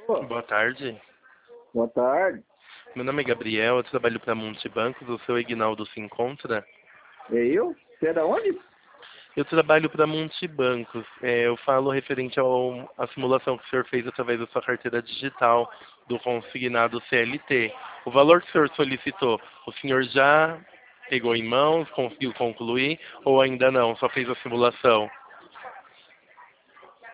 Pô, Boa tarde. boa tarde. Meu nome é Gabriel, eu trabalho para Multibancos. O seu Ignaldo se encontra? É eu? Você é da onde? Eu trabalho para Multibancos. Eu falo referente à simulação que o senhor fez através da sua carteira digital do consignado CLT. O valor que o senhor solicitou, o senhor já pegou em mãos, conseguiu concluir ou ainda não? Só fez a simulação?